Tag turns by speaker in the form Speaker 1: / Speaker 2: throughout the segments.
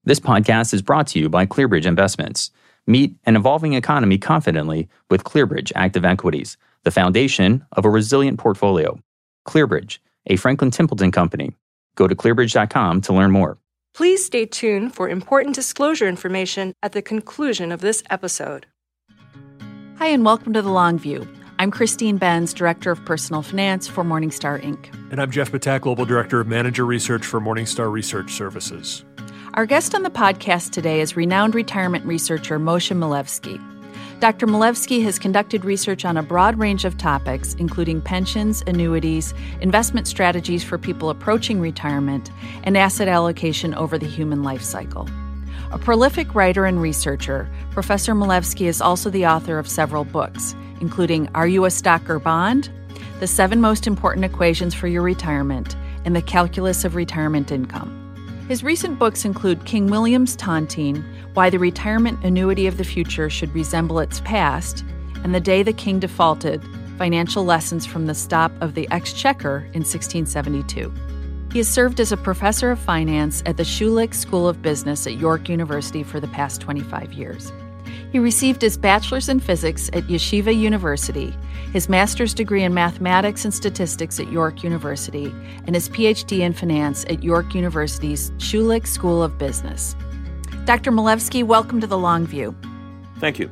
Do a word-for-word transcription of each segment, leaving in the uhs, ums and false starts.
Speaker 1: This podcast is brought to you by ClearBridge Investments. Meet an evolving economy confidently with ClearBridge Active Equities, the foundation of a resilient portfolio. ClearBridge, a Franklin Templeton company. Go to clearbridge dot com to learn more.
Speaker 2: Please stay tuned for important disclosure information at the conclusion of this episode.
Speaker 3: Hi, and welcome to The Long View. I'm Christine Benz, Director of Personal Finance for Morningstar Incorporated.
Speaker 4: And I'm Jeff Patak, Global Director of Manager Research for Morningstar Research Services.
Speaker 3: Our guest on the podcast today is renowned retirement researcher Moshe Milevsky. Doctor Milevsky has conducted research on a broad range of topics, including pensions, annuities, investment strategies for people approaching retirement, and asset allocation over the human life cycle. A prolific writer and researcher, Professor Milevsky is also the author of several books, including Are You a Stock or Bond?, The Seven Most Important Equations for Your Retirement, and The Calculus of Retirement Income. His recent books include King William's Tontine, Why the Retirement Annuity of the Future Should Resemble Its Past, and The Day the King Defaulted, Financial Lessons from the Stop of the Exchequer in sixteen seventy-two. He has served as a professor of finance at the Schulich School of Business at York University for the past twenty-five years. He received his bachelor's in physics at Yeshiva University, his master's degree in mathematics and statistics at York University, and his P H D in finance at York University's Schulich School of Business. Doctor Milevsky, welcome to The Long View.
Speaker 5: Thank you.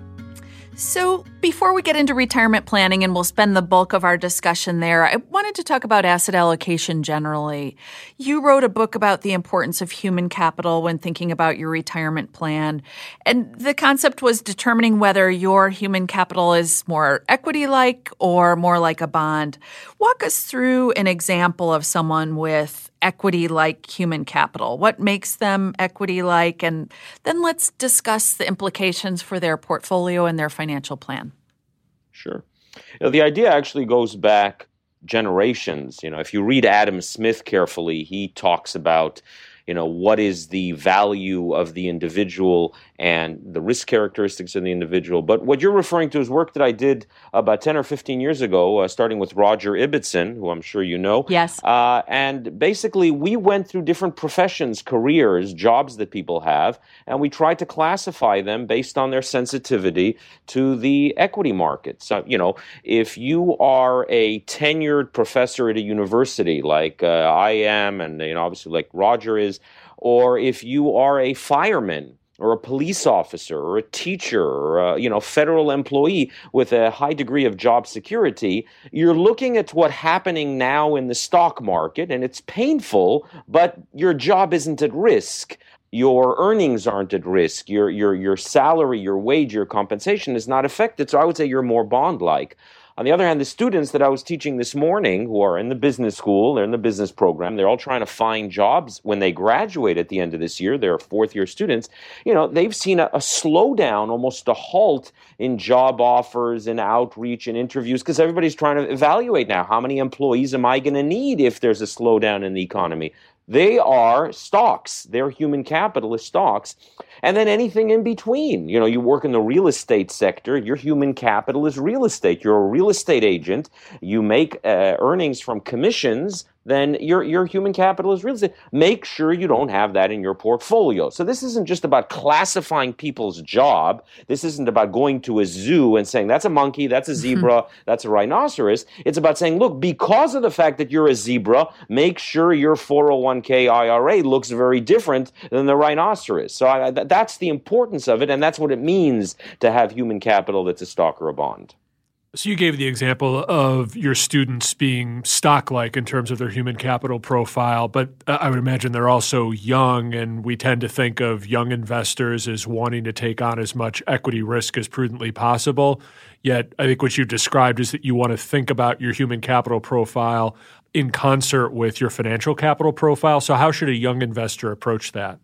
Speaker 3: So before we get into retirement planning, and we'll spend the bulk of our discussion there, I wanted to talk about asset allocation generally. You wrote a book about the importance of human capital when thinking about your retirement plan. And the concept was determining whether your human capital is more equity-like or more like a bond. Walk us through an example of someone with equity-like human capital. What makes them equity-like? And then let's discuss the implications for their portfolio and their financial plan.
Speaker 5: Sure. You know, the idea actually goes back generations. You know, if you read Adam Smith carefully, he talks about, you know, what is the value of the individual and the risk characteristics of the individual. But what you're referring to is work that I did about ten or fifteen years ago, uh, starting with Roger Ibbotson, who I'm sure you know.
Speaker 3: Yes.
Speaker 5: Uh, and basically, we went through different professions, careers, jobs that people have, and we tried to classify them based on their sensitivity to the equity market. So, you know, if you are a tenured professor at a university like uh, I am, and, you know, obviously like Roger is, or if you are a fireman or a police officer or a teacher or a, you know, federal employee with a high degree of job security, you're looking at what's happening now in the stock market, and it's painful, but your job isn't at risk. Your earnings aren't at risk. Your your your salary, your wage, your compensation is not affected. So I would say you're more bond-like. On the other hand, the students that I was teaching this morning who are in the business school, they're in the business program, they're all trying to find jobs when they graduate at the end of this year. They're fourth-year students. You know, they've seen a, a slowdown, almost a halt in job offers and outreach and interviews because everybody's trying to evaluate now, how many employees am I going to need if there's a slowdown in the economy? They are stocks. They're human capital is stocks. And then anything in between. You know, you work in the real estate sector. Your human capital is real estate. You're a real estate agent. You make uh, earnings from commissions. Then your your human capital is real estate. Make sure you don't have that in your portfolio. So this isn't just about classifying people's job. This isn't about going to a zoo and saying, that's a monkey, that's a zebra, that's a rhinoceros. It's about saying, look, because of the fact that you're a zebra, make sure your four oh one k I R A looks very different than the rhinoceros. So I, that's the importance of it, and that's what it means to have human capital that's a stock or a bond.
Speaker 4: So you gave the example of your students being stock-like in terms of their human capital profile, but I would imagine they're also young, and we tend to think of young investors as wanting to take on as much equity risk as prudently possible. Yet I think what you described is that you want to think about your human capital profile in concert with your financial capital profile. So how should a young investor approach that?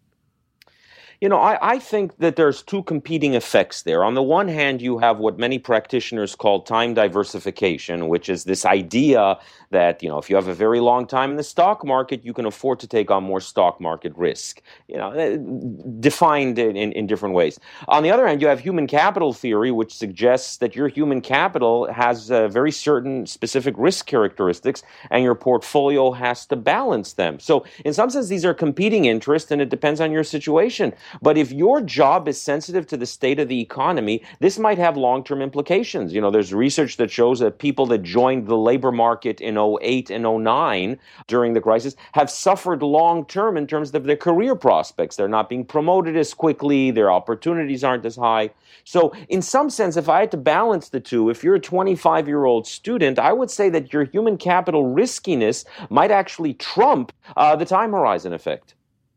Speaker 5: You know, I, I think that there's two competing effects there. On the one hand, you have what many practitioners call time diversification, which is this idea that, you know, if you have a very long time in the stock market, you can afford to take on more stock market risk, you know, defined in, in, in different ways. On the other hand, you have human capital theory, which suggests that your human capital has uh, very certain specific risk characteristics, and your portfolio has to balance them. So in some sense, these are competing interests, and it depends on your situation. But if your job is sensitive to the state of the economy, this might have long-term implications. You know, there's research that shows that people that joined the labor market in oh eight and oh nine during the crisis have suffered long-term in terms of their career prospects. They're not being promoted as quickly. Their opportunities aren't as high. So in some sense, if I had to balance the two, if you're a twenty-five-year-old student, I would say that your human capital riskiness might actually trump uh, the time horizon effect.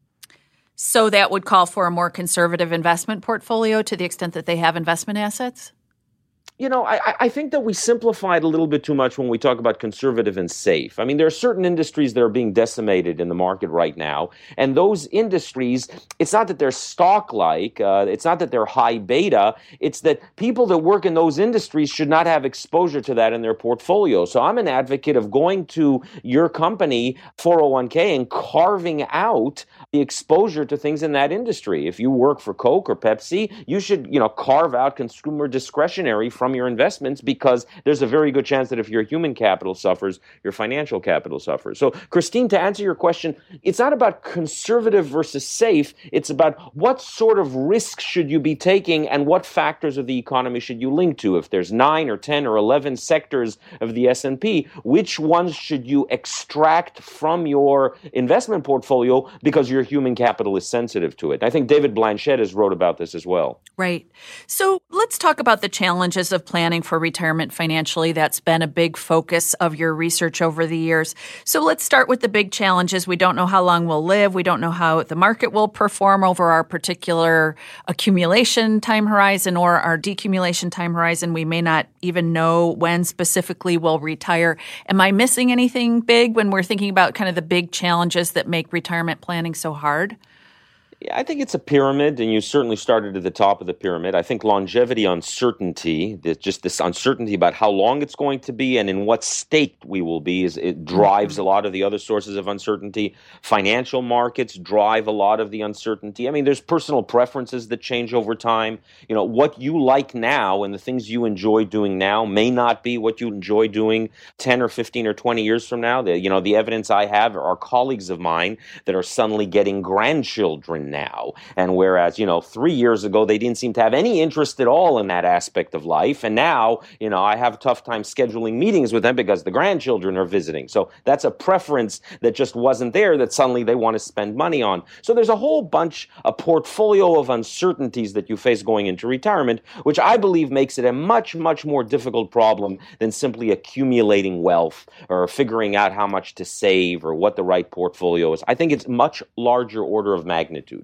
Speaker 3: So that would call for a more conservative investment portfolio to the extent that they have investment assets?
Speaker 5: You know, I, I think that we simplified a little bit too much when we talk about conservative and safe. I mean, there are certain industries that are being decimated in the market right now. And those industries, it's not that they're stock-like, uh, it's not that they're high beta, it's that people that work in those industries should not have exposure to that in their portfolio. So I'm an advocate of going to your company four oh one k and carving out the exposure to things in that industry. If you work for Coke or Pepsi, you should, you know, carve out consumer discretionary from your investments, because there's a very good chance that if your human capital suffers, your financial capital suffers. So, Christine, to answer your question, it's not about conservative versus safe. It's about what sort of risks should you be taking and what factors of the economy should you link to. If there's nine or ten or eleven sectors of the S and P, which ones should you extract from your investment portfolio because your human capital is sensitive to it? I think David Blanchett has wrote about this as well.
Speaker 3: Right. So let's talk about the challenges of planning for retirement financially. That's been a big focus of your research over the years. So let's start with the big challenges. We don't know how long we'll live. We don't know how the market will perform over our particular accumulation time horizon or our decumulation time horizon. We may not even know when specifically we'll retire. Am I missing anything big when we're thinking about kind of the big challenges that make retirement planning so hard?
Speaker 5: Yeah, I think it's a pyramid, and you certainly started at the top of the pyramid. I think longevity uncertainty, just this uncertainty about how long it's going to be and in what state we will be, is it drives a lot of the other sources of uncertainty. Financial markets drive a lot of the uncertainty. I mean, there's personal preferences that change over time. You know, what you like now and the things you enjoy doing now may not be what you enjoy doing ten or fifteen or twenty years from now. The, you know, the evidence I have are colleagues of mine that are suddenly getting grandchildren now. And whereas, you know, three years ago, they didn't seem to have any interest at all in that aspect of life. And now, you know, I have a tough time scheduling meetings with them because the grandchildren are visiting. So that's a preference that just wasn't there that suddenly they want to spend money on. So there's a whole bunch, a portfolio of uncertainties that you face going into retirement, which I believe makes it a much, much more difficult problem than simply accumulating wealth or figuring out how much to save or what the right portfolio is. I think it's much larger order of magnitude.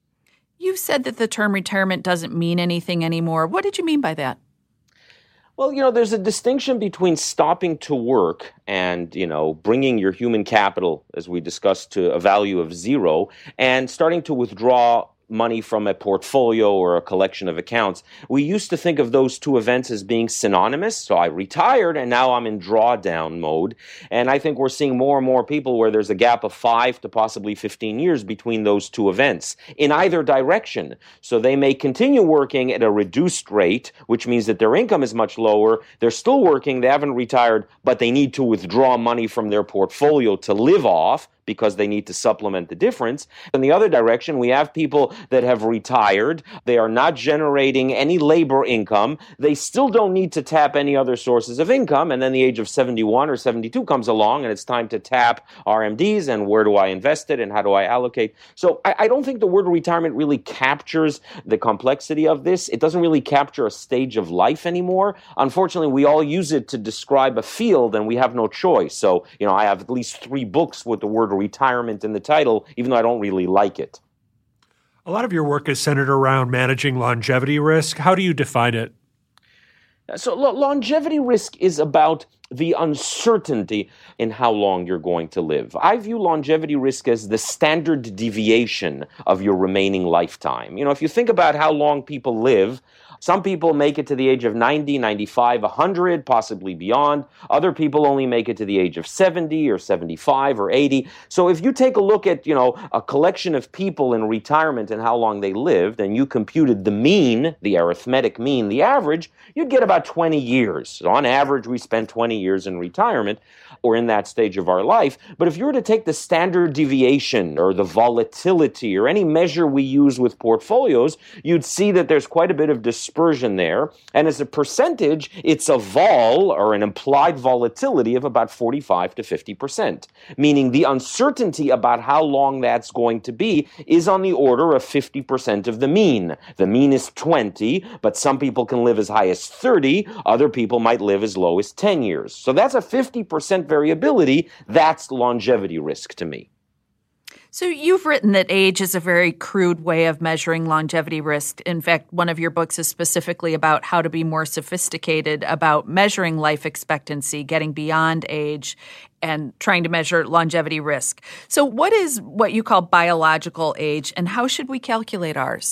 Speaker 3: You said that the term retirement doesn't mean anything anymore. What did you mean by that?
Speaker 5: Well, you know, there's a distinction between stopping to work and, you know, bringing your human capital, as we discussed, to a value of zero, and starting to withdraw money from a portfolio or a collection of accounts. We used to think of those two events as being synonymous. So I retired and now I'm in drawdown mode. And I think we're seeing more and more people where there's a gap of five to possibly fifteen years between those two events in either direction. So they may continue working at a reduced rate, which means that their income is much lower. They're still working, they haven't retired, but they need to withdraw money from their portfolio to live off, because they need to supplement the difference. In the other direction, we have people that have retired. They are not generating any labor income. They still don't need to tap any other sources of income. And then the age of seventy-one or seventy-two comes along, and it's time to tap R M Ds, and where do I invest it, and how do I allocate? So I, I don't think the word retirement really captures the complexity of this. It doesn't really capture a stage of life anymore. Unfortunately, we all use it to describe a field, and we have no choice. So, you know, I have at least three books with the word retirement in the title, even though I don't really like it.
Speaker 4: A lot of your work is centered around managing longevity risk. How do you define it?
Speaker 5: So lo- longevity risk is about the uncertainty in how long you're going to live. I view longevity risk as the standard deviation of your remaining lifetime. You know, if you think about how long people live, some people make it to the age of ninety, ninety-five, one hundred, possibly beyond. Other people only make it to the age of seventy or seventy-five or eighty. So if you take a look at, you know, a collection of people in retirement and how long they lived, and you computed the mean, the arithmetic mean, the average, you'd get about twenty years. So on average, we spend twenty twenty years in retirement or in that stage of our life. But if you were to take the standard deviation or the volatility or any measure we use with portfolios, you'd see that there's quite a bit of dispersion there. And as a percentage, it's a vol or an implied volatility of about forty-five to fifty percent, meaning the uncertainty about how long that's going to be is on the order of fifty percent of the mean. The mean is twenty, but some people can live as high as thirty. Other people might live as low as ten years. So that's a fifty percent variability. That's longevity risk to me.
Speaker 3: So you've written that age is a very crude way of measuring longevity risk. In fact, one of your books is specifically about how to be more sophisticated about measuring life expectancy, getting beyond age, and trying to measure longevity risk. So what is what you call biological age, and how should we calculate ours?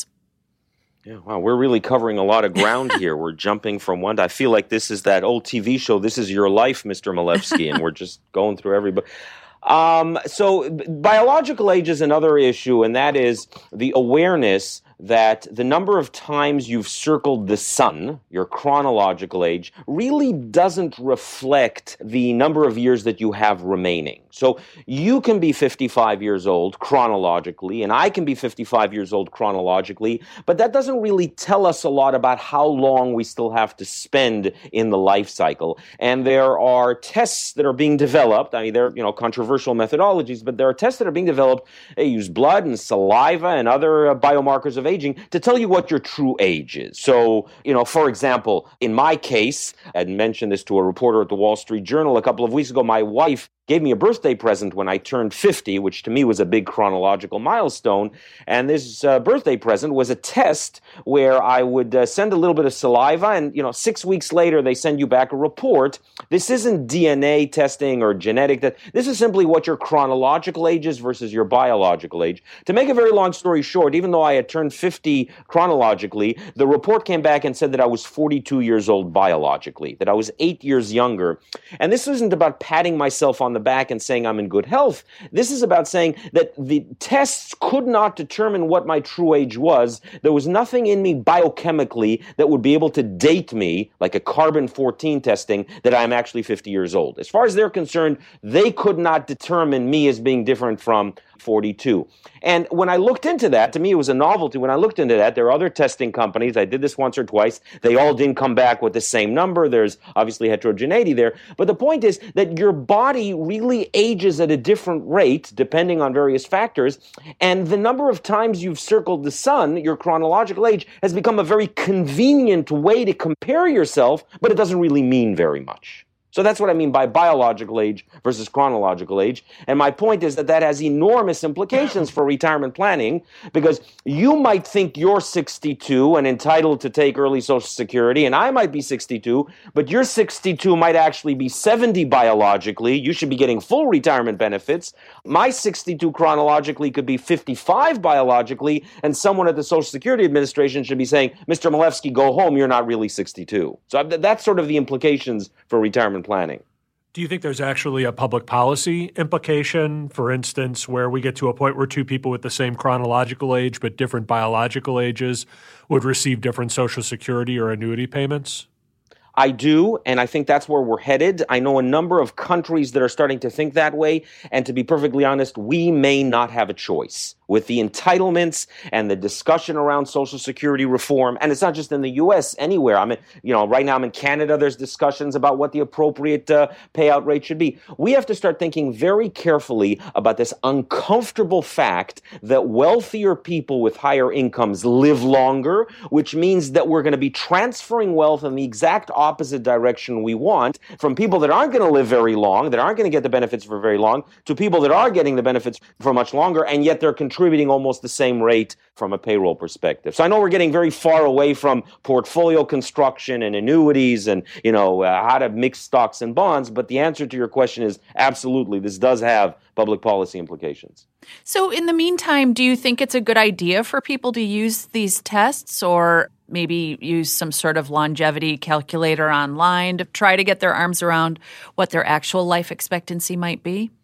Speaker 5: Yeah, wow, we're really covering a lot of ground here. We're jumping from one to, I feel like this is that old T V show, This Is Your Life, Mister Milevsky, and we're just going through every book. Um, so biological age is another issue, and that is the awareness that the number of times you've circled the sun, your chronological age, really doesn't reflect the number of years that you have remaining. So you can be fifty-five years old chronologically, and I can be fifty-five years old chronologically, but that doesn't really tell us a lot about how long we still have to spend in the life cycle. And there are tests that are being developed. I mean, they're, you know, controversial methodologies, but there are tests that are being developed. They use blood and saliva and other uh, biomarkers of aging to tell you what your true age is. So, you know, for example, in my case, I had mentioned this to a reporter at the Wall Street Journal a couple of weeks ago, my wife gave me a birthday present when I turned fifty, which to me was a big chronological milestone. And this uh, birthday present was a test where I would uh, send a little bit of saliva, and, you know, six weeks later, they send you back a report. This isn't D N A testing or genetic. Te- this is simply what your chronological age is versus your biological age. To make a very long story short, even though I had turned fifty chronologically, the report came back and said that I was forty-two years old biologically, that I was eight years younger. And this isn't about patting myself on the back and saying I'm in good health. This is about saying that the tests could not determine what my true age was. There was nothing in me biochemically that would be able to date me, like a carbon fourteen testing, that I'm actually fifty years old. As far as they're concerned, they could not determine me as being different from forty-two. And when I looked into that, to me it was a novelty. When I looked into that, there are other testing companies. I did this once or twice. They all didn't come back with the same number. There's obviously heterogeneity there. But the point is that your body really ages at a different rate depending on various factors. And the number of times you've circled the sun, your chronological age, has become a very convenient way to compare yourself, but it doesn't really mean very much. So that's what I mean by biological age versus chronological age. And my point is that that has enormous implications for retirement planning, because you might think you're sixty-two and entitled to take early Social Security, and I might be sixty-two, but your sixty-two might actually be seventy biologically. You should be getting full retirement benefits. My sixty-two chronologically could be fifty-five biologically, and someone at the Social Security Administration should be saying, Mister Milevsky, go home, you're not really sixty-two. So that's sort of the implications for retirement planning.
Speaker 4: Do you think there's actually a public policy implication, for instance, where we get to a point where two people with the same chronological age but different biological ages would receive different Social Security or annuity payments?
Speaker 5: I do, and I think that's where we're headed. I know a number of countries that are starting to think that way, and to be perfectly honest, we may not have a choice. With the entitlements and the discussion around Social Security reform, and it's not just in the U S, anywhere. I'm in, you know, right now I'm in Canada, there's discussions about what the appropriate uh, payout rate should be. We have to start thinking very carefully about this uncomfortable fact that wealthier people with higher incomes live longer, which means that we're going to be transferring wealth in the exact opposite direction we want, from people that aren't going to live very long, that aren't going to get the benefits for very long, to people that are getting the benefits for much longer, and yet they're contributing contributing almost the same rate from a payroll perspective. So I know we're getting very far away from portfolio construction and annuities and, you know, uh, how to mix stocks and bonds, but the answer to your question is absolutely, this does have public policy implications.
Speaker 3: So in the meantime, do you think it's a good idea for people to use these tests, or maybe use some sort of longevity calculator online to try to get their arms around what their actual life expectancy might be?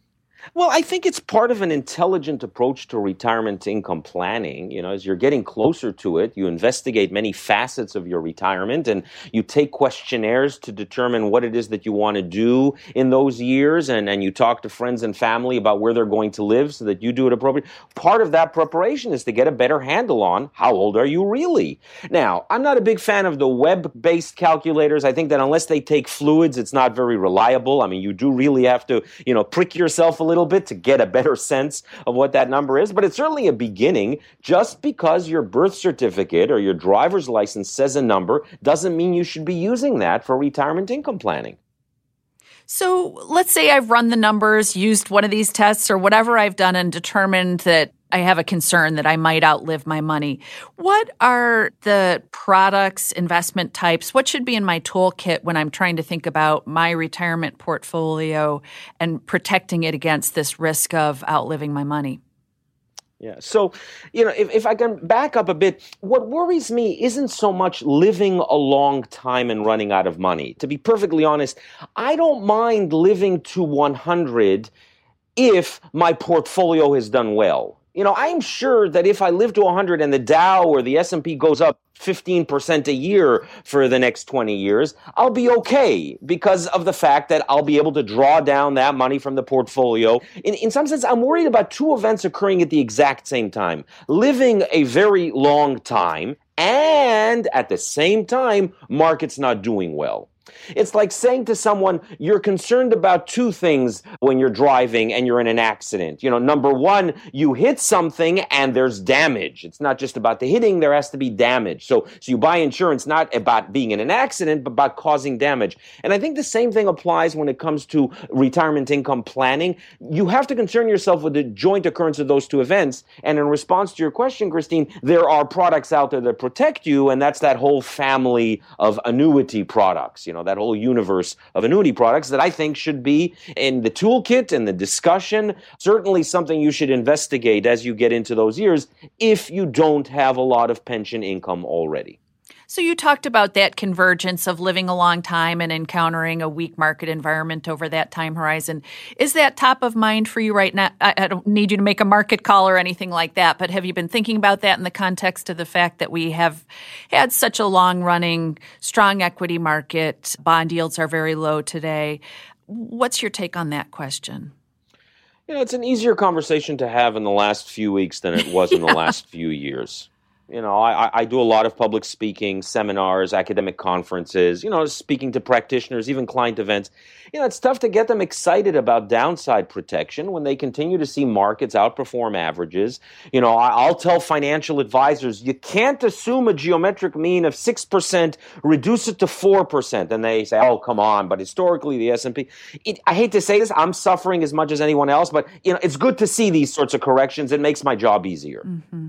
Speaker 5: Well, I think it's part of an intelligent approach to retirement income planning. You know, as you're getting closer to it, you investigate many facets of your retirement and you take questionnaires to determine what it is that you want to do in those years. And, and you talk to friends and family about where they're going to live so that you do it appropriately. Part of that preparation is to get a better handle on how old are you really. Now, I'm not a big fan of the web-based calculators. I think that unless they take fluids, it's not very reliable. I mean, you do really have to, you know, prick yourself a little bit to get a better sense of what that number is, but it's certainly a beginning. Just because your birth certificate or your driver's license says a number doesn't mean you should be using that for retirement income planning.
Speaker 3: So let's say I've run the numbers, used one of these tests or whatever I've done and determined that I have a concern that I might outlive my money. What are the products, investment types? What should be in my toolkit when I'm trying to think about my retirement portfolio and protecting it against this risk of outliving my money?
Speaker 5: Yeah. So, you know, if, if I can back up a bit, what worries me isn't so much living a long time and running out of money. To be perfectly honest, I don't mind living to one hundred if my portfolio has done well. You know, I'm sure that if I live to one hundred and the Dow or the S and P goes up fifteen percent a year for the next twenty years, I'll be okay because of the fact that I'll be able to draw down that money from the portfolio. In, in some sense, I'm worried about two events occurring at the exact same time. Living a very long time and at the same time, markets not doing well. It's like saying to someone, you're concerned about two things when you're driving and you're in an accident. You know, number one, you hit something and there's damage. It's not just about the hitting, there has to be damage. So, so you buy insurance not about being in an accident, but about causing damage. And I think the same thing applies when it comes to retirement income planning. You have to concern yourself with the joint occurrence of those two events. And in response to your question, Christine, there are products out there that protect you, and that's that whole family of annuity products. You know, that whole universe of annuity products that I think should be in the toolkit and the discussion. Certainly something you should investigate as you get into those years if you don't have a lot of pension income already.
Speaker 3: So you talked about that convergence of living a long time and encountering a weak market environment over that time horizon. Is that top of mind for you right now? I, I don't need you to make a market call or anything like that, but have you been thinking about that in the context of the fact that we have had such a long-running, strong equity market? Bond yields are very low today. What's your take on that question?
Speaker 5: You know, it's an easier conversation to have in the last few weeks than it was in the last few years. You know, I, I do a lot of public speaking, seminars, academic conferences, you know, speaking to practitioners, even client events. You know, it's tough to get them excited about downside protection when they continue to see markets outperform averages. You know, I, I'll tell financial advisors, you can't assume a geometric mean of six percent, reduce it to four percent. And they say, oh, come on. But historically, the S and P, it, I hate to say this, I'm suffering as much as anyone else, but, you know, it's good to see these sorts of corrections. It makes my job easier.
Speaker 3: Mm-hmm.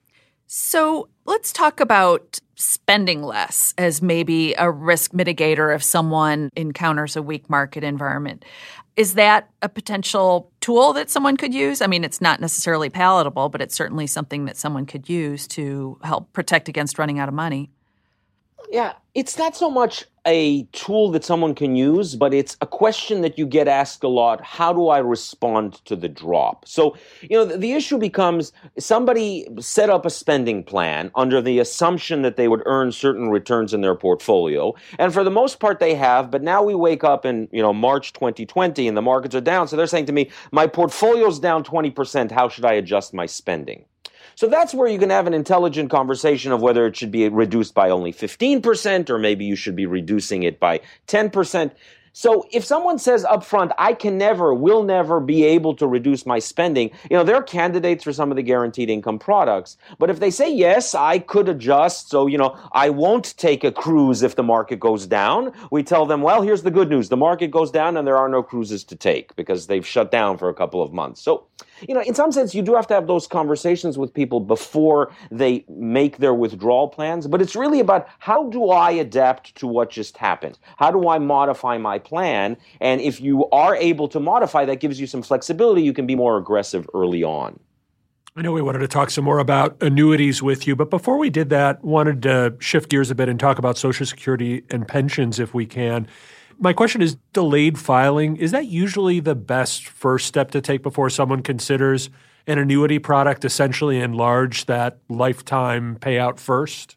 Speaker 3: So let's talk about spending less as maybe a risk mitigator if someone encounters a weak market environment. Is that a potential tool that someone could use? I mean, it's not necessarily palatable, but it's certainly something that someone could use to help protect against running out of money.
Speaker 5: Yeah, it's not so much a tool that someone can use, but it's a question that you get asked a lot. How do I respond to the drop? So, you know, the, the issue becomes somebody set up a spending plan under the assumption that they would earn certain returns in their portfolio. And for the most part, they have. But now we wake up in, you know, March twenty twenty and the markets are down. So they're saying to me, my portfolio's down twenty percent. How should I adjust my spending? So that's where you can have an intelligent conversation of whether it should be reduced by only fifteen percent or maybe you should be reducing it by ten percent. So if someone says up front, I can never, will never be able to reduce my spending, you know, they're candidates for some of the guaranteed income products. But if they say, yes, I could adjust, so, you know, I won't take a cruise if the market goes down, we tell them, well, here's the good news. The market goes down and there are no cruises to take because they've shut down for a couple of months. So, you know, in some sense, you do have to have those conversations with people before they make their withdrawal plans. But it's really about how do I adapt to what just happened? How do I modify my plan? And if you are able to modify, that gives you some flexibility. You can be more aggressive early on.
Speaker 4: I know we wanted to talk some more about annuities with you, but before we did that, wanted to shift gears a bit and talk about Social Security and pensions if we can. My question is, delayed filing, is that usually the best first step to take before someone considers an annuity product essentially enlarge that lifetime payout first?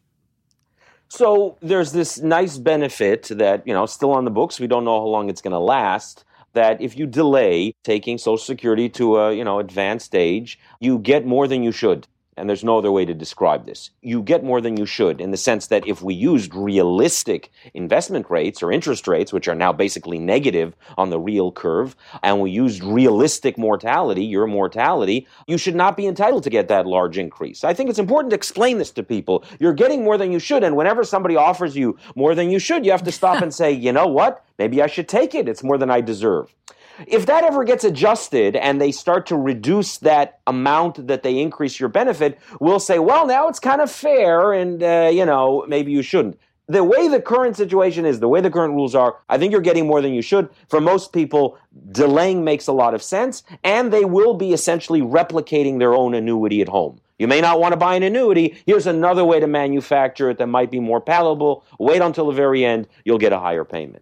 Speaker 5: So there's this nice benefit that, you know, still on the books, we don't know how long it's going to last, that if you delay taking Social Security to a, you know, advanced age, you get more than you should. And there's no other way to describe this. You get more than you should in the sense that if we used realistic investment rates or interest rates, which are now basically negative on the real curve, and we used realistic mortality, your mortality, you should not be entitled to get that large increase. I think it's important to explain this to people. You're getting more than you should, and whenever somebody offers you more than you should, you have to stop and say, you know what? Maybe I should take it. It's more than I deserve. If that ever gets adjusted and they start to reduce that amount that they increase your benefit, we'll say, well, now it's kind of fair and, uh, you know, maybe you shouldn't. The way the current situation is, the way the current rules are, I think you're getting more than you should. For most people, delaying makes a lot of sense, and they will be essentially replicating their own annuity at home. You may not want to buy an annuity. Here's another way to manufacture it that might be more palatable. Wait until the very end. You'll get a higher payment.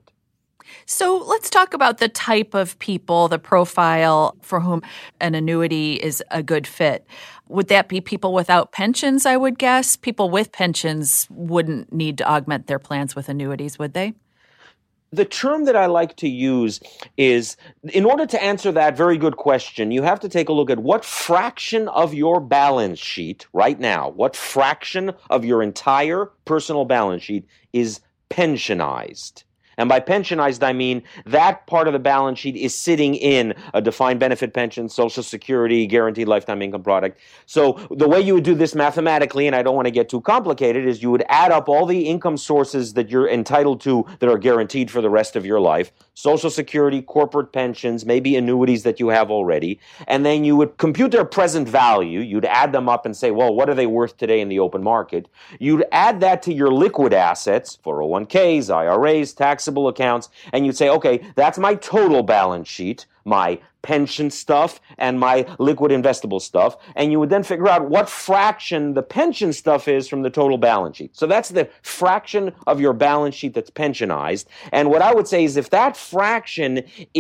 Speaker 3: So let's talk about the type of people, the profile for whom an annuity is a good fit. Would that be people without pensions, I would guess? People with pensions wouldn't need to augment their plans with annuities, would they?
Speaker 5: The term that I like to use is, in order to answer that very good question, you have to take a look at what fraction of your balance sheet right now, what fraction of your entire personal balance sheet is pensionized. And by pensionized, I mean that part of the balance sheet is sitting in a defined benefit pension, Social Security, guaranteed lifetime income product. So the way you would do this mathematically, and I don't want to get too complicated, is you would add up all the income sources that you're entitled to that are guaranteed for the rest of your life, Social Security, corporate pensions, maybe annuities that you have already, and then you would compute their present value. You'd add them up and say, well, what are they worth today in the open market? You'd add that to your liquid assets, four oh one k's, I R As, tax accounts, and you'd say, okay, that's my total balance sheet, my pension stuff and my liquid investable stuff, and you would then figure out what fraction the pension stuff is from the total balance sheet. So that's the fraction of your balance sheet that's pensionized. And what I would say is if that fraction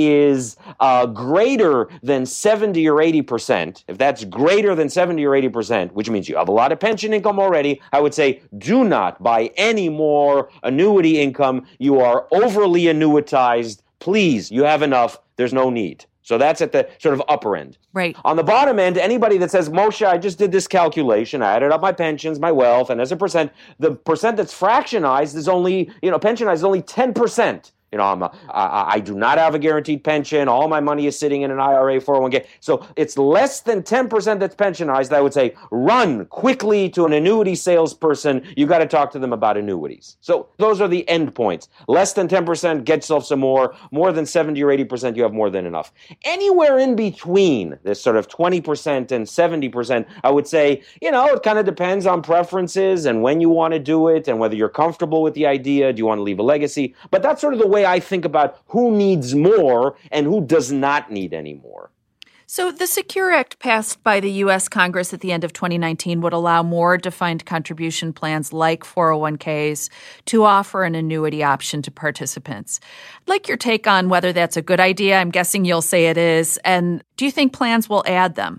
Speaker 5: is uh, greater than seventy or eighty percent, if that's greater than seventy or eighty percent, which means you have a lot of pension income already, I would say do not buy any more annuity income. You are overly annuitized. Please, you have enough. There's no need. So that's at the sort of upper end.
Speaker 3: Right.
Speaker 5: On the bottom end, anybody that says, Moshe, I just did this calculation, I added up my pensions, my wealth, and as a percent, the percent that's fractionized is only, you know, pensionized is only ten percent. You know, I'm a, I, I do not have a guaranteed pension. All my money is sitting in an I R A, four oh one k. So it's less than ten percent that's pensionized. I would say run quickly to an annuity salesperson. You got to talk to them about annuities. So those are the end points. Less than ten percent, get yourself some more. More than seventy or eighty percent, you have more than enough. Anywhere in between this sort of twenty percent and seventy percent, I would say, you know, it kind of depends on preferences and when you want to do it and whether you're comfortable with the idea. Do you want to leave a legacy? But that's sort of the way I think about who needs more and who does not need any more.
Speaker 3: So the Secure Act passed by the U S Congress at the end of twenty nineteen would allow more defined contribution plans like four oh one k's to offer an annuity option to participants. I'd like your take on whether that's a good idea. I'm guessing you'll say it is. And do you think plans will add them?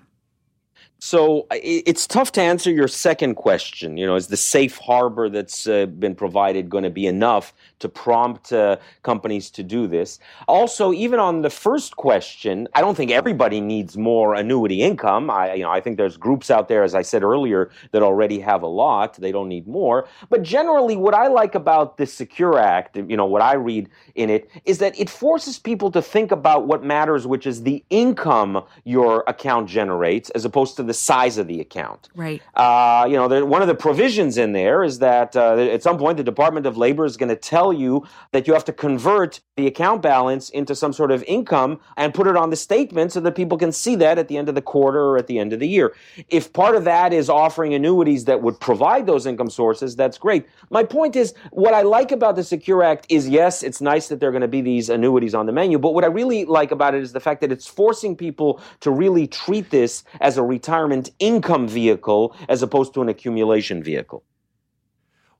Speaker 5: So it's tough to answer your second question. You know, is the safe harbor that's uh, been provided going to be enough to prompt uh, companies to do this? Also, even on the first question, I don't think everybody needs more annuity income. I, you know, I think there's groups out there, as I said earlier, that already have a lot. They don't need more. But generally, what I like about the Secure Act, you know, what I read in it, is that it forces people to think about what matters, which is the income your account generates, as opposed to the size of the account.
Speaker 3: Right.
Speaker 5: Uh, you know, there, one of the provisions in there is that uh, at some point the Department of Labor is going to tell you that you have to convert the account balance into some sort of income and put it on the statement so that people can see that at the end of the quarter or at the end of the year. If part of that is offering annuities that would provide those income sources, that's great. My point is, what I like about the Secure Act is, yes, it's nice that there are going to be these annuities on the menu, but what I really like about it is the fact that it's forcing people to really treat this as a retirement income vehicle as opposed to an accumulation vehicle.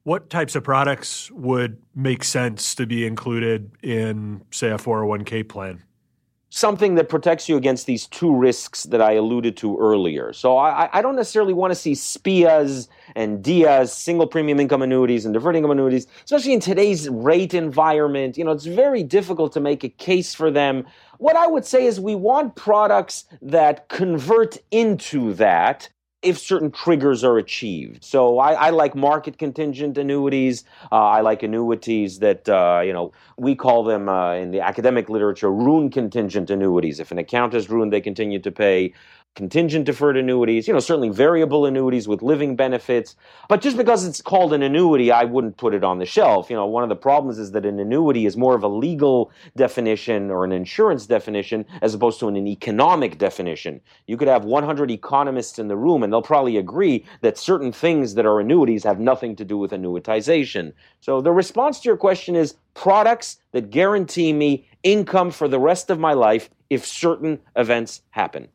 Speaker 4: What types of products would make sense to be included in, say, a four oh one k plan?
Speaker 5: Something that protects you against these two risks that I alluded to earlier. So I, I don't necessarily want to see S P I As and D I As, single premium income annuities and deferred income annuities, especially in today's rate environment. You know, it's very difficult to make a case for them. What I would say is we want products that convert into that if certain triggers are achieved. So I, I like market contingent annuities. Uh, I like annuities that, uh, you know, we call them uh, in the academic literature, ruin contingent annuities. If an account is ruined, they continue to pay. Contingent deferred annuities, you know, certainly variable annuities with living benefits. But just because it's called an annuity, I wouldn't put it on the shelf. You know, one of the problems is that an annuity is more of a legal definition or an insurance definition as opposed to an economic definition. You could have one hundred economists in the room and they'll probably agree that certain things that are annuities have nothing to do with annuitization. So the response to your question is products that guarantee me income for the rest of my life if certain events happen.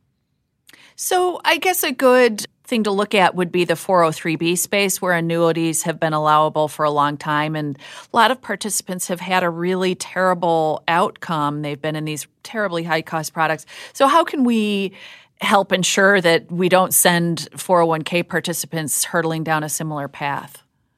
Speaker 3: So I guess a good thing to look at would be the four oh three b space where annuities have been allowable for a long time. And a lot of participants have had a really terrible outcome. They've been in these terribly high-cost products. So how can we help ensure that we don't send four oh one k participants hurtling down a similar path?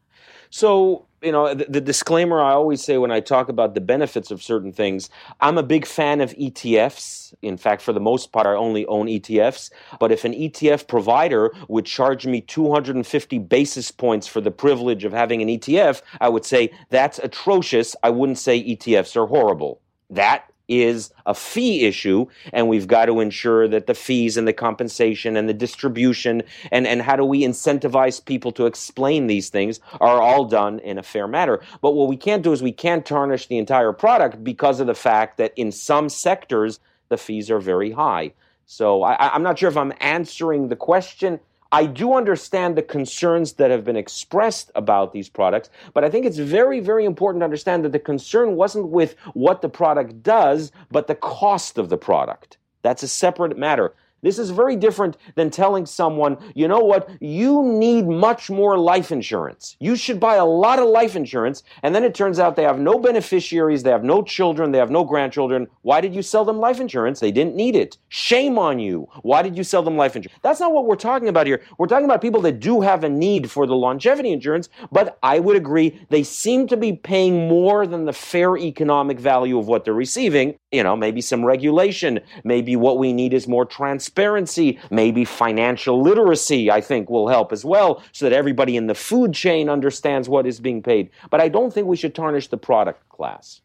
Speaker 5: So, you know, the, the disclaimer I always say when I talk about the benefits of certain things, I'm a big fan of E T Fs. In fact, for the most part, I only own E T Fs. But if an E T F provider would charge me two hundred fifty basis points for the privilege of having an E T F, I would say that's atrocious. I wouldn't say E T Fs are horrible. That is a fee issue, and we've got to ensure that the fees and the compensation and the distribution and, and how do we incentivize people to explain these things are all done in a fair manner. But what we can't do is we can't tarnish the entire product because of the fact that in some sectors, the fees are very high. So I, I'm not sure if I'm answering the question. I do understand the concerns that have been expressed about these products, but I think it's very, very important to understand that the concern wasn't with what the product does, but the cost of the product. That's a separate matter. This is very different than telling someone, you know what, you need much more life insurance. You should buy a lot of life insurance, and then it turns out they have no beneficiaries, they have no children, they have no grandchildren. Why did you sell them life insurance? They didn't need it. Shame on you. Why did you sell them life insurance? That's not what we're talking about here. We're talking about people that do have a need for the longevity insurance, but I would agree they seem to be paying more than the fair economic value of what they're receiving. You know, maybe some regulation, maybe what we need is more transparency, maybe financial literacy, I think will help as well, so that everybody in the food chain understands what is being paid. But I don't think we should tarnish the product class.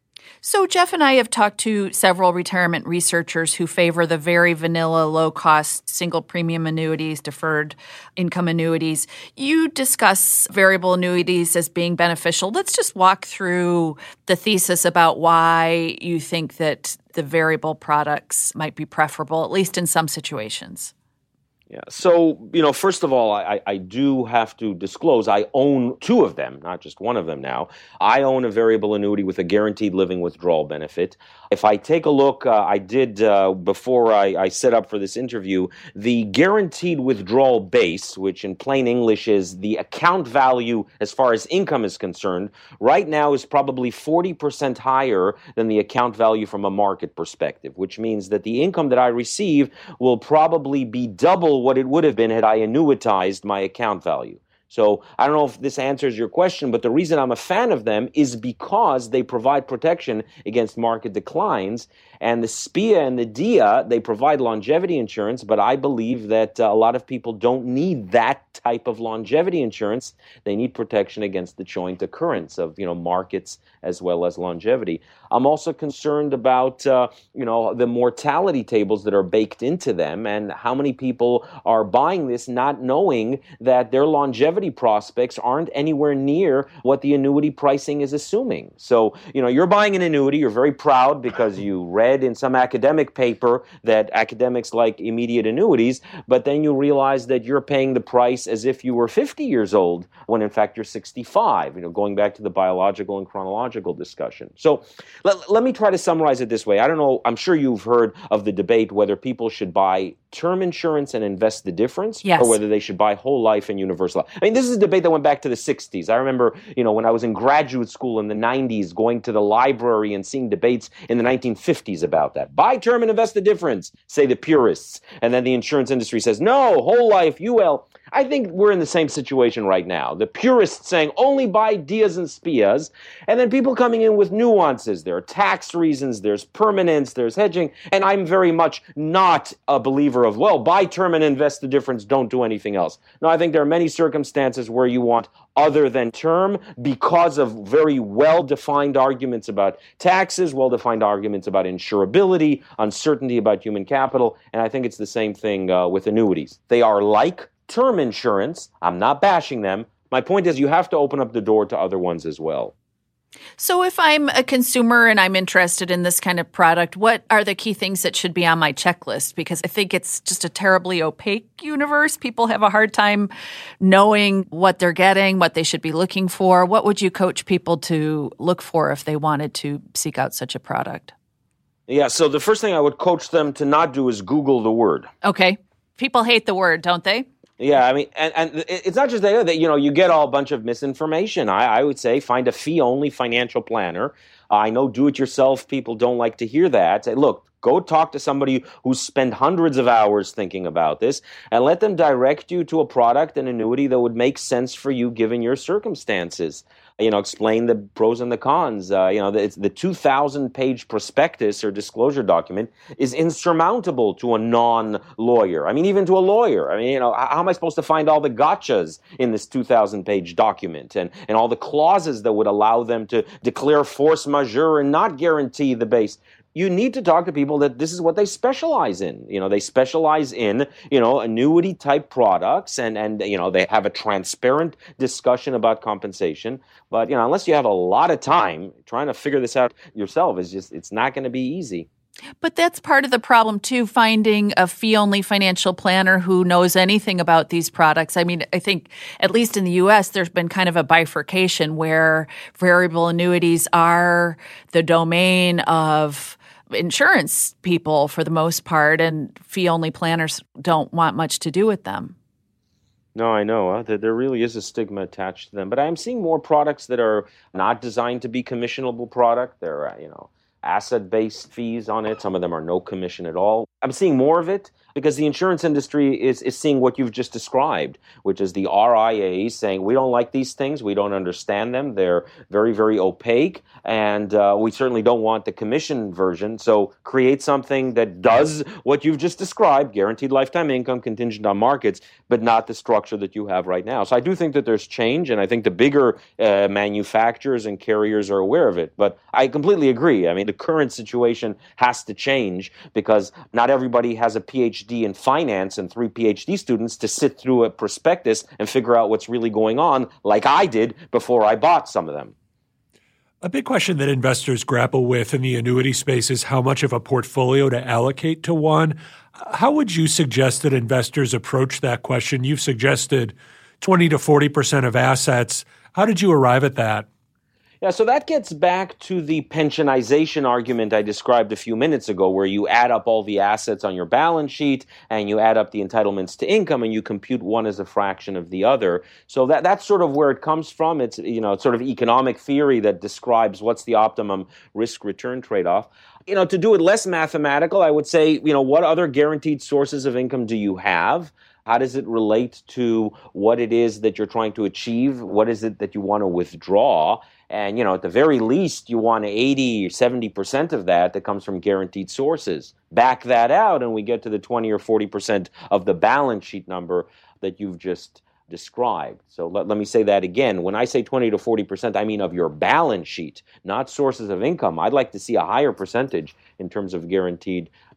Speaker 3: So Jeff and I have talked to several retirement researchers who favor the very vanilla, low-cost, single premium annuities, deferred income annuities. You discuss variable annuities as being beneficial. Let's just walk through the thesis about why you think that the variable products might be preferable, at least in some situations.
Speaker 5: Yeah. So, you know, first of all, I, I do have to disclose I own two of them, not just one of them now. I own a variable annuity with a guaranteed living withdrawal benefit. If I take a look, uh, I did, uh, before I, I set up for this interview, the guaranteed withdrawal base, which in plain English is the account value as far as income is concerned, right now is probably forty percent higher than the account value from a market perspective, which means that the income that I receive will probably be double what it would have been had I annuitized my account value. So I don't know if this answers your question, but the reason I'm a fan of them is because they provide protection against market declines. And the S P I A and the D I A, they provide longevity insurance, but I believe that uh, a lot of people don't need that type of longevity insurance. They need protection against the joint occurrence of, you know, markets as well as longevity. I'm also concerned about, uh, you know, the mortality tables that are baked into them and how many people are buying this not knowing that their longevity prospects aren't anywhere near what the annuity pricing is assuming. So, you know, you're buying an annuity, you're very proud because you read read in some academic paper that academics like immediate annuities, but then you realize that you're paying the price as if you were fifty years old, when in fact you're sixty-five, you know, going back to the biological and chronological discussion. So let, let me try to summarize it this way. I don't know, I'm sure you've heard of the debate whether people should buy term insurance and invest the difference,
Speaker 3: yes,
Speaker 5: or whether they should buy whole life and universal life. I mean, this is a debate that went back to the sixties. I remember, you know, when I was in graduate school in the nineties, going to the library and seeing debates in the nineteen fifties about that. Buy term and invest the difference, say the purists. And then the insurance industry says, no, whole life, U L. I think we're in the same situation right now. The purists saying only buy Dias and Spias, and then people coming in with nuances. There are tax reasons, there's permanence, there's hedging, and I'm very much not a believer of, well, buy term and invest the difference, don't do anything else. No, I think there are many circumstances where you want other than term because of very well-defined arguments about taxes, well-defined arguments about insurability, uncertainty about human capital, and I think it's the same thing uh, with annuities. They are like term insurance. I'm not bashing them. My point is you have to open up the door to other ones as well.
Speaker 3: So if I'm a consumer and I'm interested in this kind of product, what are the key things that should be on my checklist? Because I think it's just a terribly opaque universe. People have a hard time knowing what they're getting, what they should be looking for. What would you coach people to look for if they wanted to seek out such a product?
Speaker 5: Yeah, so the first thing I would coach them to not do is Google the word.
Speaker 3: Okay. People hate the word, don't they?
Speaker 5: Yeah, I mean, and, and it's not just that, you know, you get all a bunch of misinformation. I, I would say find a fee-only financial planner. I know do-it-yourself people don't like to hear that. Say, look, go talk to somebody who's spent hundreds of hours thinking about this and let them direct you to a product, an annuity that would make sense for you given your circumstances. You know, explain the pros and the cons. Uh, you know, the, it's the two thousand page prospectus or disclosure document is insurmountable to a non-lawyer. I mean, even to a lawyer. I mean, you know, how am I supposed to find all the gotchas in this two thousand page document and, and all the clauses that would allow them to declare force majeure and not guarantee the base? You need to talk to people that this is what they specialize in. You know, they specialize in, you know, annuity type products and, and, you know, they have a transparent discussion about compensation. But, you know, unless you have a lot of time, trying to figure this out yourself is just, it's not going to be easy.
Speaker 3: But that's part of the problem, too, finding a fee-only financial planner who knows anything about these products. I mean, I think, at least in the U S, there's been kind of a bifurcation where variable annuities are the domain of insurance people for the most part, and fee-only planners don't want much to do with them.
Speaker 5: No, I know. Uh, there, there really is a stigma attached to them. But I'm seeing more products that are not designed to be commissionable product. They're, uh, you know, asset-based fees on it. Some of them are no commission at all. I'm seeing more of it because the insurance industry is, is seeing what you've just described, which is the R I As saying, we don't like these things, we don't understand them, they're very, very opaque, and uh, we certainly don't want the commission version, so create something that does what you've just described, guaranteed lifetime income, contingent on markets, but not the structure that you have right now. So I do think that there's change, and I think the bigger uh, manufacturers and carriers are aware of it, but I completely agree. I mean, the current situation has to change because not everybody has a P H D in finance and three P H D students to sit through a prospectus and figure out what's really going on, like I did before I bought some of them.
Speaker 4: A big question that investors grapple with in the annuity space is how much of a portfolio to allocate to one. How would you suggest that investors approach that question? You've suggested twenty to forty percent of assets. How did you arrive at that?
Speaker 5: Yeah, so that gets back to the pensionization argument I described a few minutes ago, where you add up all the assets on your balance sheet and you add up the entitlements to income and you compute one as a fraction of the other. So that that's sort of where it comes from. It's, you know, it's sort of economic theory that describes what's the optimum risk-return trade-off. You know, to do it less mathematical, I would say, you know, what other guaranteed sources of income do you have? How does it relate to what it is that you're trying to achieve? What is it that you want to withdraw? And, you know, at the very least, you want eighty or seventy percent of that that comes from guaranteed sources. Back that out and we get to the twenty or forty percent of the balance sheet number that you've just described. So let, let me say that again. When I say twenty to forty percent, I mean of your balance sheet, not sources of income. I'd like to see a higher percentage in terms of guaranteed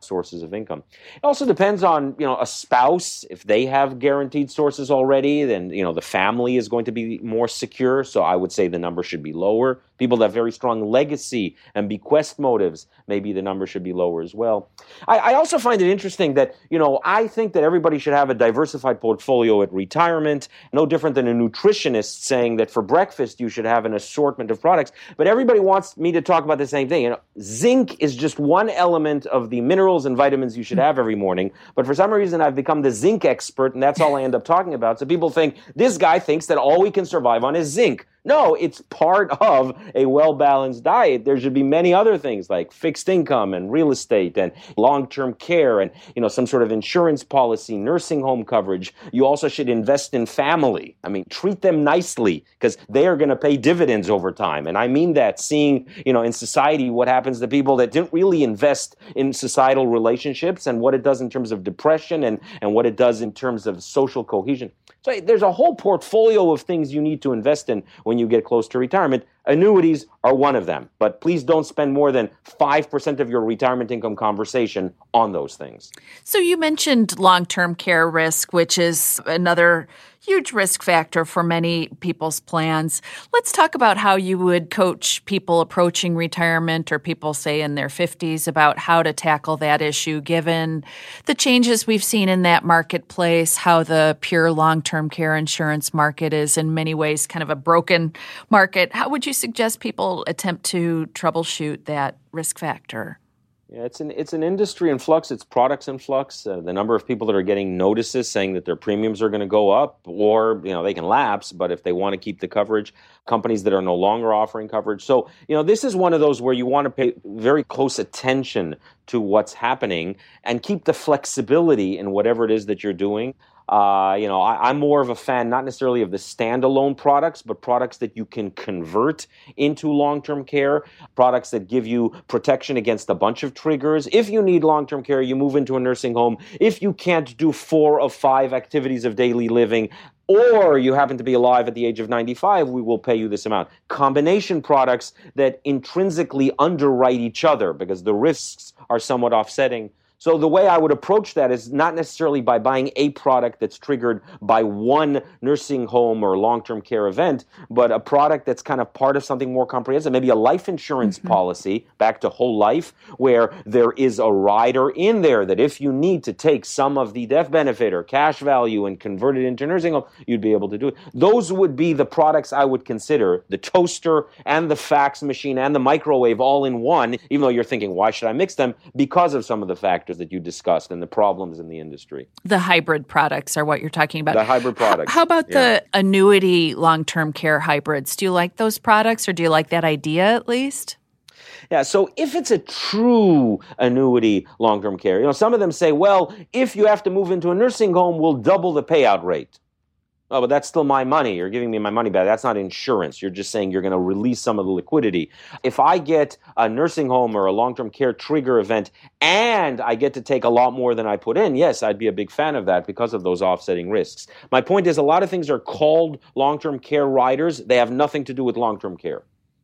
Speaker 5: sources of income. It also depends on, you know, a spouse. If they have guaranteed sources already, then, you know, the family is going to be more secure. So I would say the number should be lower. People that have very strong legacy and bequest motives, maybe the number should be lower as well. I, I also find it interesting that, you know, I think that everybody should have a diversified portfolio at retirement, no different than a nutritionist saying that for breakfast you should have an assortment of products. But everybody wants me to talk about the same thing. You know, zinc is just one element of the minerals and vitamins you should have every morning. But for some reason, I've become the zinc expert, and that's all I end up talking about. So people think, this guy thinks that all we can survive on is zinc. No, it's part of a well-balanced diet. There should be many other things like fixed income and real estate and long-term care and, you know, some sort of insurance policy, nursing home coverage. You also should invest in family. I mean, treat them nicely because they are going to pay dividends over time. And I mean that, seeing, you know, in society what happens to people that didn't really invest in societal relationships and what it does in terms of depression and, and what it does in terms of social cohesion. So there's a whole portfolio of things you need to invest in when you get close to retirement. Annuities are one of them, but please don't spend more than five percent of your retirement income conversation on those things.
Speaker 3: So you mentioned long-term care risk, which is another huge risk factor for many people's plans. Let's talk about how you would coach people approaching retirement or people, say, in their fifties about how to tackle that issue, given the changes we've seen in that marketplace, how the pure long-term care insurance market is in many ways kind of a broken market. How would you suggest people attempt to troubleshoot that risk factor?
Speaker 5: Yeah, it's an it's an industry in flux. It's products in flux. Uh, the number of people that are getting notices saying that their premiums are going to go up, or, you know, they can lapse, but if they want to keep the coverage, companies that are no longer offering coverage. So, you know, this is one of those where you want to pay very close attention to what's happening and keep the flexibility in whatever it is that you're doing. Uh, you know, I, I'm more of a fan, not necessarily of the standalone products, but products that you can convert into long-term care, products that give you protection against a bunch of triggers. If you need long-term care, you move into a nursing home. If you can't do four of five activities of daily living, or you happen to be alive at the age of ninety-five, we will pay you this amount. Combination products that intrinsically underwrite each other because the risks are somewhat offsetting. So the way I would approach that is not necessarily by buying a product that's triggered by one nursing home or long-term care event, but a product that's kind of part of something more comprehensive, maybe a life insurance mm-hmm. policy, back to whole life, where there is a rider in there that if you need to take some of the death benefit or cash value and convert it into nursing home, you'd be able to do it. Those would be the products I would consider, the toaster and the fax machine and the microwave all in one, even though you're thinking, why should I mix them? Because of some of the factors that you discussed and the problems in the industry.
Speaker 3: The hybrid products are what you're talking about.
Speaker 5: The hybrid products.
Speaker 3: How about
Speaker 5: yeah.
Speaker 3: the annuity long-term care hybrids? Do you like those products, or do you like that idea at least?
Speaker 5: Yeah, so if it's a true annuity long-term care, you know, some of them say, well, if you have to move into a nursing home, we'll double the payout rate. Oh, but that's still my money. You're giving me my money back. That's not insurance. You're just saying you're going to release some of the liquidity. If I get a nursing home or a long-term care trigger event and I get to take a lot more than I put in, yes, I'd be a big fan of that because of those offsetting risks. My point is a lot of things are called long-term care riders. They have nothing to do with long-term care.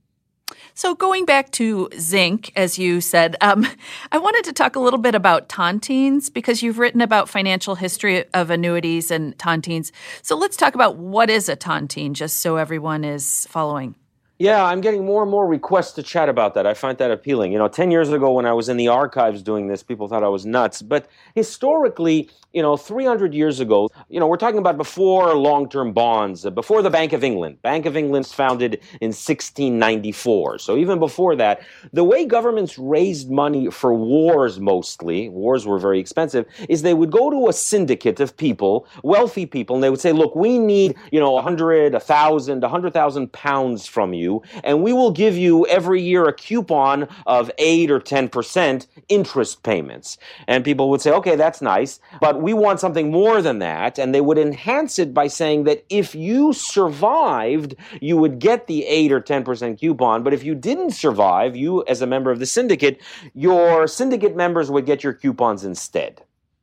Speaker 3: So going back to zinc, as you said, um, I wanted to talk a little bit about tontines because you've written about financial history of annuities and tontines. So let's talk about what is a tontine, just so everyone is following.
Speaker 5: Yeah, I'm getting more and more requests to chat about that. I find that appealing. You know, ten years ago when I was in the archives doing this, people thought I was nuts. But historically, you know, three hundred years ago, you know, we're talking about before long-term bonds, before the Bank of England. Bank of England's founded in sixteen ninety-four. So even before that, the way governments raised money for wars mostly, wars were very expensive, is they would go to a syndicate of people, wealthy people, and they would say, look, we need, you know, a hundred, a thousand, a hundred thousand pounds from you. And we will give you every year a coupon of eight or ten percent interest payments. And people would say, okay, that's nice, but we want something more than that. And they would enhance it by saying that if you survived, you would get the eight or ten percent coupon. But if you didn't survive, you as a member of the syndicate, your syndicate members would get your coupons instead.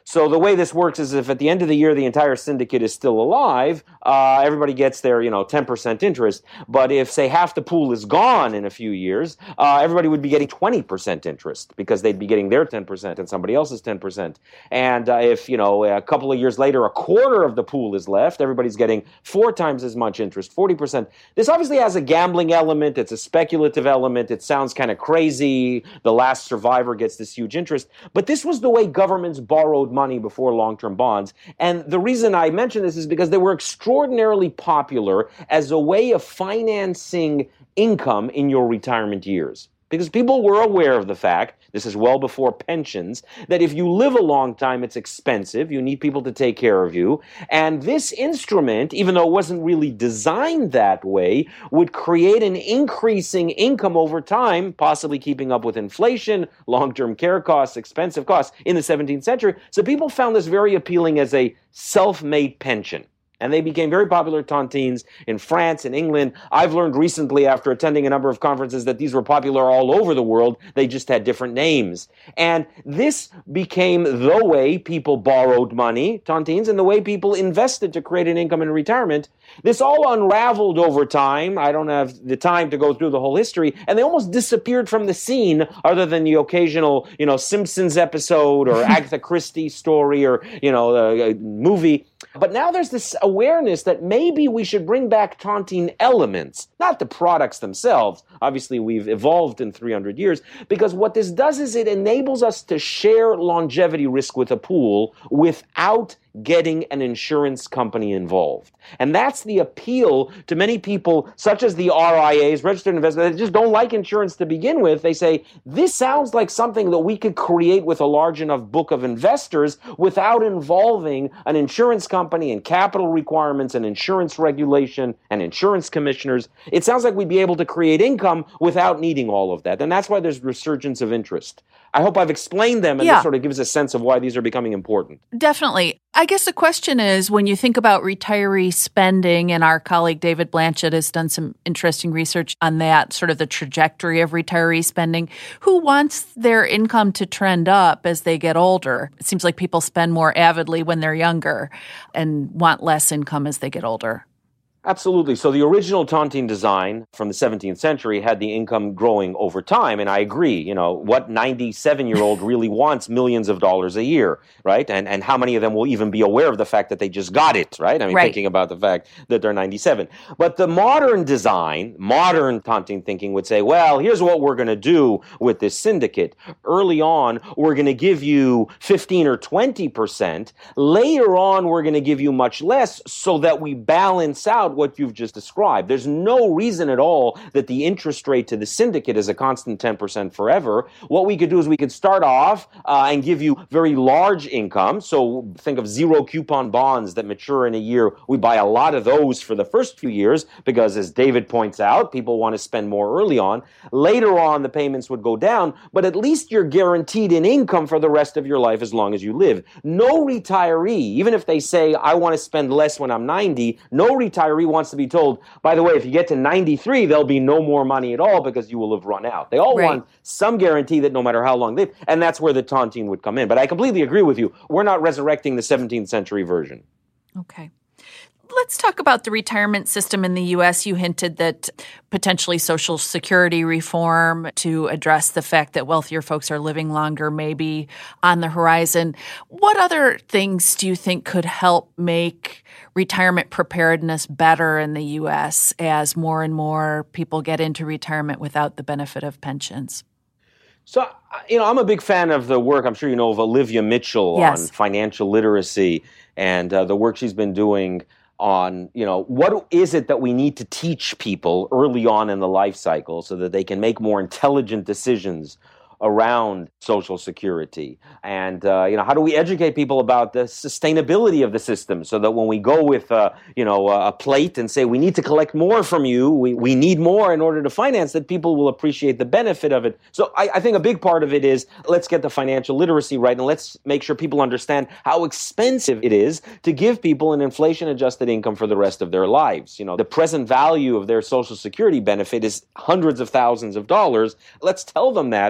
Speaker 5: So the way this works is if at the end of the year the entire syndicate is still alive, uh, everybody gets their, you know, ten percent interest. But if, say, half the pool is gone in a few years, uh, everybody would be getting twenty percent interest because they'd be getting their ten percent and somebody else's ten percent. And uh, if, you know, a couple of years later, a quarter of the pool is left, everybody's getting four times as much interest, forty percent. This obviously has a gambling element. It's a speculative element. It sounds kind of crazy. The last survivor gets this huge interest. But this was the way governments borrowed money before long-term bonds. And the reason I mention this is because they were extraordinarily popular as a way of financing income in your retirement years. Because people were aware of the fact, this is well before pensions, that if you live a long time, it's expensive. You need people to take care of you. And this instrument, even though it wasn't really designed that way, would create an increasing income over time, possibly keeping up with inflation, long-term care costs, expensive costs in the seventeenth century. So people found this very appealing as a self-made pension. And they became very popular tontines in France and England. I've learned recently after attending a number of conferences that these were popular all over the world. They just had different names. And this became the way people borrowed money, tontines, and the way people invested to create an income in retirement. This all unraveled over time. I don't have the time to go through the whole history. And they almost disappeared from the scene other than the occasional, you know, Simpsons episode or Agatha Christie story or, you know, a, a movie. But now there's this awareness that maybe we should bring back tontine elements, not the products themselves. Obviously, we've evolved in three hundred years, because what this does is it enables us to share longevity risk with a pool without getting an insurance company involved. And that's the appeal to many people, such as the R I As, registered investors, that just don't like insurance to begin with. They say, this sounds like something that we could create with a large enough book of investors without involving an insurance company and capital requirements and insurance regulation and insurance commissioners. It sounds like we'd be able to create income without needing all of that. And that's why there's resurgence of interest. I hope I've explained them, and
Speaker 3: yeah.
Speaker 5: this sort of gives a sense of why these are becoming important.
Speaker 3: Definitely. I guess the question is, when you think about retiree spending, and our colleague David Blanchett has done some interesting research on that, sort of the trajectory of retiree spending, who wants their income to trend up as they get older? It seems like people spend more avidly when they're younger and want less income as they get older.
Speaker 5: Absolutely. So the original tontine design from the seventeenth century had the income growing over time. And I agree, you know, what ninety-seven-year-old really wants millions of dollars a year, right? And and how many of them will even be aware of the fact that they just got it, right? I mean,
Speaker 3: right.
Speaker 5: thinking about the fact that they're ninety-seven. But the modern design, modern tontine thinking would say, well, here's what we're going to do with this syndicate. Early on, we're going to give you fifteen or twenty percent. Later on, we're going to give you much less so that we balance out what you've just described. There's no reason at all that the interest rate to the syndicate is a constant ten percent forever. What we could do is we could start off uh, and give you very large income. So think of zero coupon bonds that mature in a year. We buy a lot of those for the first few years because, as David points out, people want to spend more early on. Later on, the payments would go down, but at least you're guaranteed an income for the rest of your life as long as you live. No retiree, even if they say, I want to spend less when I'm ninety, no retiree wants to be told, by the way, if you get to ninety-three, there'll be no more money at all because you will have run out. They all
Speaker 3: right.
Speaker 5: want some guarantee that no matter how long they live, and that's where the tontine would come in. But I completely agree with you. We're not resurrecting the seventeenth century version.
Speaker 3: Okay. Let's talk about the retirement system in the U S. You hinted that potentially Social Security reform to address the fact that wealthier folks are living longer may be on the horizon. What other things do you think could help make retirement preparedness better in the U S as more and more people get into retirement without the benefit of pensions?
Speaker 5: So, you know, I'm a big fan of the work, I'm sure you know, of Olivia Mitchell
Speaker 3: yes.
Speaker 5: on financial literacy and uh, the work she's been doing on, you know, what is it that we need to teach people early on in the life cycle so that they can make more intelligent decisions around Social Security. And, uh, you know, how do we educate people about the sustainability of the system so that when we go with, uh, you know, a plate and say we need to collect more from you, we, we need more in order to finance that, people will appreciate the benefit of it. So I, I think a big part of it is let's get the financial literacy right, and let's make sure people understand how expensive it is to give people an inflation-adjusted income for the rest of their lives. You know, the present value of their Social Security benefit is hundreds of thousands of dollars. Let's tell them that early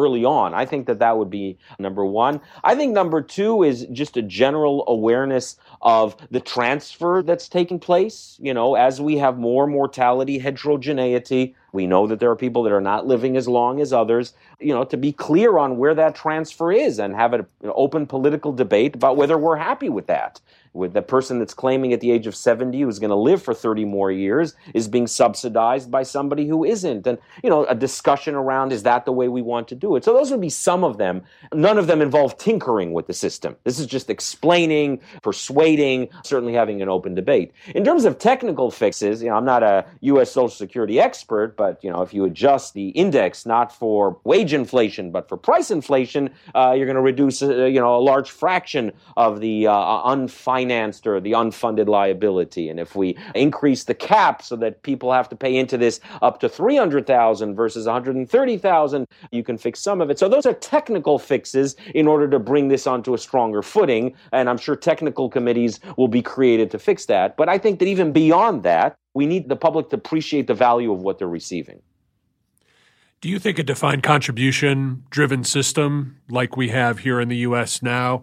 Speaker 5: early on. I think that that would be number one. I think number two is just a general awareness of the transfer that's taking place. You know, as we have more mortality heterogeneity, we know that there are people that are not living as long as others. You know, to be clear on where that transfer is and have an open political debate about whether we're happy with that. With the person that's claiming at the age of seventy who's going to live for thirty more years is being subsidized by somebody who isn't. And, you know, a discussion around, is that the way we want to do it? So those would be some of them. None of them involve tinkering with the system. This is just explaining, persuading, certainly having an open debate. In terms of technical fixes, you know, I'm not a U S Social Security expert, but, you know, if you adjust the index not for wage inflation, but for price inflation, uh, you're going to reduce, uh, you know, a large fraction of the uh, unfinanced or the unfunded liability. And if we increase the cap so that people have to pay into this up to three hundred thousand versus one hundred thirty thousand, you can fix some of it. So those are technical fixes in order to bring this onto a stronger footing. And I'm sure technical committees will be created to fix that. But I think that even beyond that, we need the public to appreciate the value of what they're receiving.
Speaker 4: Do you think a defined contribution-driven system like we have here in the U S now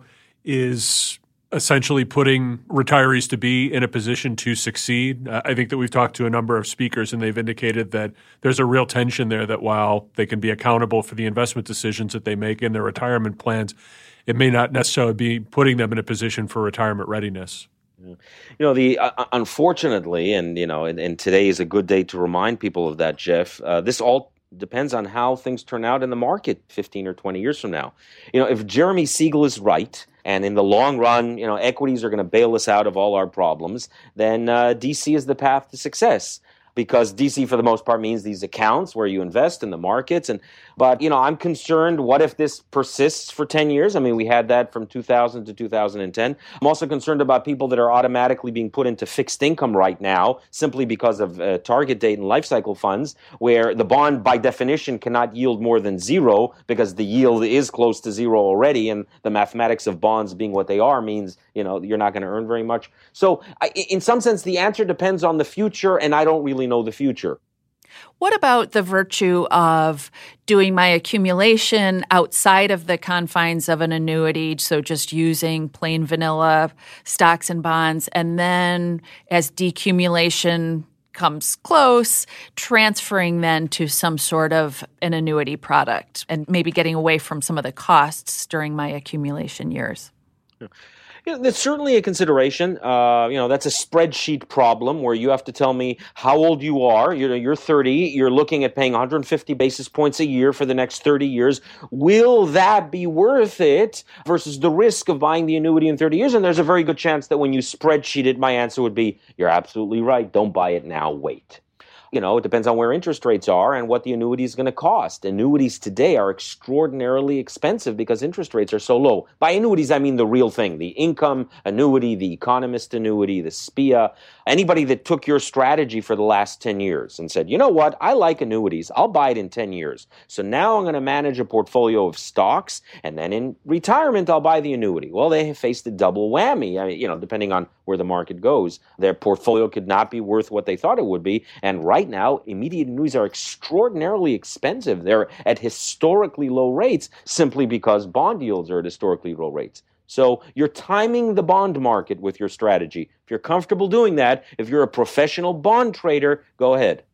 Speaker 4: is essentially putting retirees to be in a position to succeed? Uh, I think that we've talked to a number of speakers, and they've indicated that there's a real tension there, that while they can be accountable for the investment decisions that they make in their retirement plans, it may not necessarily be putting them in a position for retirement readiness.
Speaker 5: You know, the uh, unfortunately, and, you know, and, and today is a good day to remind people of that, Jeff, uh, this all depends on how things turn out in the market fifteen or twenty years from now. You know, if Jeremy Siegel is right, and in the long run, you know, equities are going to bail us out of all our problems, then uh, D C is the path to success. Because D C, for the most part, means these accounts where you invest in the markets. And but, you know, I'm concerned, what if this persists for ten years? I mean, we had that from two thousand to two thousand ten. I'm also concerned about people that are automatically being put into fixed income right now simply because of uh, target date and life cycle funds, where the bond, by definition, cannot yield more than zero because the yield is close to zero already. And the mathematics of bonds being what they are means, you know, you're not going to earn very much. So I, in some sense, the answer depends on the future, and I don't really know the future.
Speaker 3: What about the virtue of doing my accumulation outside of the confines of an annuity, so just using plain vanilla stocks and bonds, and then as decumulation comes close, transferring then to some sort of an annuity product and maybe getting away from some of the costs during my accumulation years?
Speaker 5: Yeah. You know, that's certainly a consideration. Uh, you know, that's a spreadsheet problem where you have to tell me how old you are. You know, you're thirty. You're looking at paying one hundred fifty basis points a year for the next thirty years. Will that be worth it versus the risk of buying the annuity in thirty years? And there's a very good chance that when you spreadsheet it, my answer would be, you're absolutely right. Don't buy it now. Wait. You know, it depends on where interest rates are and what the annuity is going to cost. Annuities today are extraordinarily expensive because interest rates are so low. By annuities, I mean the real thing, the income annuity, the economist annuity, the S P I A. Anybody that took your strategy for the last ten years and said, you know what, I like annuities, I'll buy it in ten years. So now I'm going to manage a portfolio of stocks, and then in retirement, I'll buy the annuity. Well, they have faced a double whammy. I mean, you know, depending on where the market goes, their portfolio could not be worth what they thought it would be. And right now, immediate annuities are extraordinarily expensive. They're at historically low rates simply because bond yields are at historically low rates. So you're timing the bond market with your strategy. If you're comfortable doing that, if you're a professional bond trader, go ahead.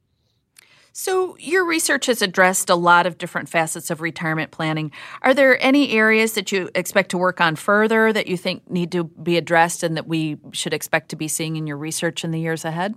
Speaker 3: So your research has addressed a lot of different facets of retirement planning. Are there any areas that you expect to work on further that you think need to be addressed and that we should expect to be seeing in your research in the years ahead?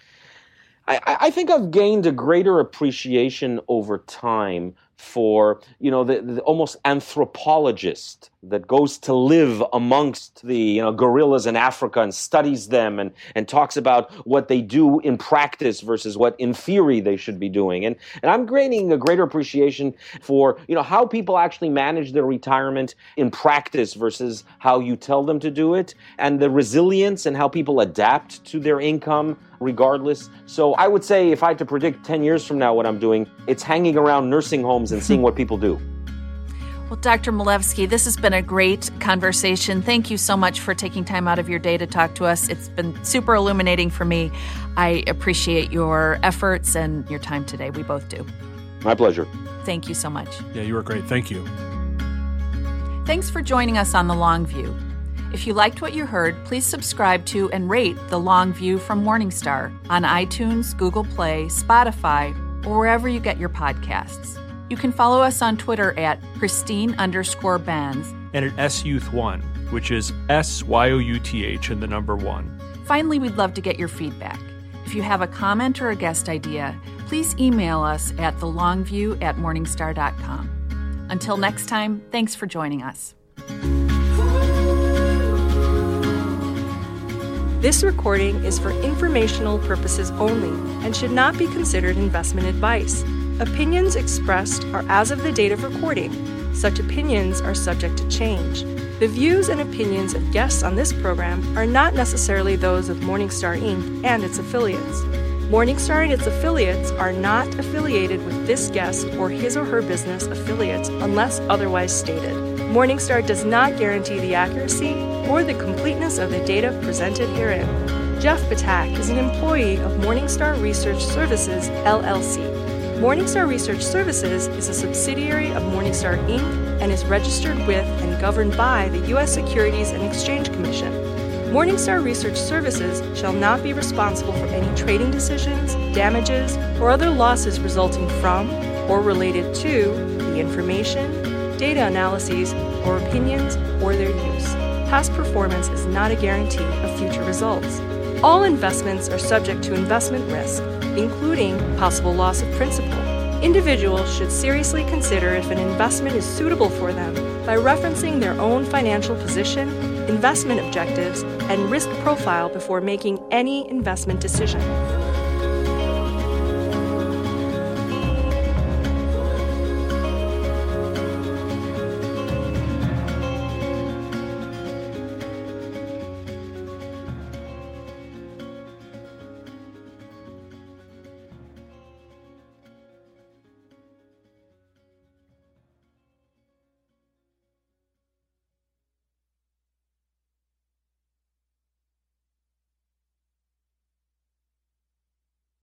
Speaker 5: I, I think I've gained a greater appreciation over time for, you know, the, the almost anthropologist that goes to live amongst the, you know, gorillas in Africa and studies them and, and talks about what they do in practice versus what in theory they should be doing. And, and I'm gaining a greater appreciation for, you know, how people actually manage their retirement in practice versus how you tell them to do it, and the resilience and how people adapt to their income regardless. So I would say if I had to predict ten years from now what I'm doing, it's hanging around nursing homes and seeing what people do.
Speaker 3: Well, Doctor Milewski, this has been a great conversation. Thank you so much for taking time out of your day to talk to us. It's been super illuminating for me. I appreciate your efforts and your time today. We both do.
Speaker 5: My pleasure.
Speaker 3: Thank you so much.
Speaker 4: Yeah, you were great. Thank you.
Speaker 3: Thanks for joining us on The Long View. If you liked what you heard, please subscribe to and rate The Long View from Morningstar on iTunes, Google Play, Spotify, or wherever you get your podcasts. You can follow us on Twitter at Christine underscore Benz.
Speaker 4: And at S Youth One, which is S Y O U T H and the number one.
Speaker 3: Finally, we'd love to get your feedback. If you have a comment or a guest idea, please email us at thelongview at morningstar dot com. Until next time, thanks for joining us.
Speaker 2: This recording is for informational purposes only and should not be considered investment advice. Opinions expressed are as of the date of recording. Such opinions are subject to change. The views and opinions of guests on this program are not necessarily those of Morningstar Incorporated and its affiliates. Morningstar and its affiliates are not affiliated with this guest or his or her business affiliates unless otherwise stated. Morningstar does not guarantee the accuracy or the completeness of the data presented herein. Jeff Batak is an employee of Morningstar Research Services, L L C. Morningstar Research Services is a subsidiary of Morningstar Incorporated and is registered with and governed by the U S Securities and Exchange Commission. Morningstar Research Services shall not be responsible for any trading decisions, damages, or other losses resulting from or related to the information, data analyses, or opinions, or their use. Past performance is not a guarantee of future results. All investments are subject to investment risk, including possible loss of principal. Individuals should seriously consider if an investment is suitable for them by referencing their own financial position, investment objectives, and risk profile before making any investment decision.